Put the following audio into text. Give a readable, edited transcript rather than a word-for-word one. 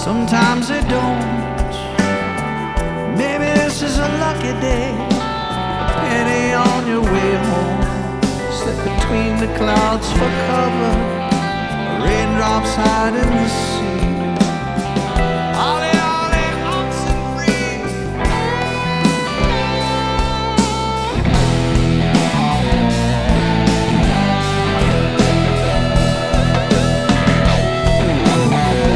sometimes they don't. Maybe this is a lucky day, a penny on your way home. Slip between the clouds for cover, raindrops hide in the